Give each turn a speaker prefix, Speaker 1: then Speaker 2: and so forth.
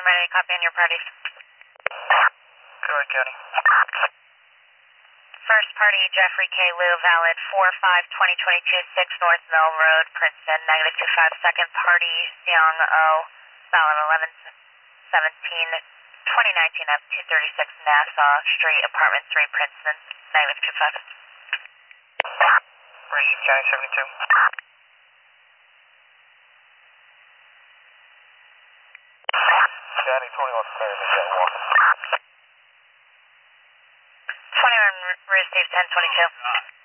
Speaker 1: ready to copy on your parties.
Speaker 2: Go ahead, County.
Speaker 1: First party, Jeffrey K. Liu, valid 4-5-2022, 6 North Mill Road, Princeton, -25. Second party, Xiang O, valid 11-17-2019, up 236 Nassau Street, Apartment 3, Princeton, -25.
Speaker 2: Racing County 72. County 21 American, got walking.
Speaker 1: 21 received 1022.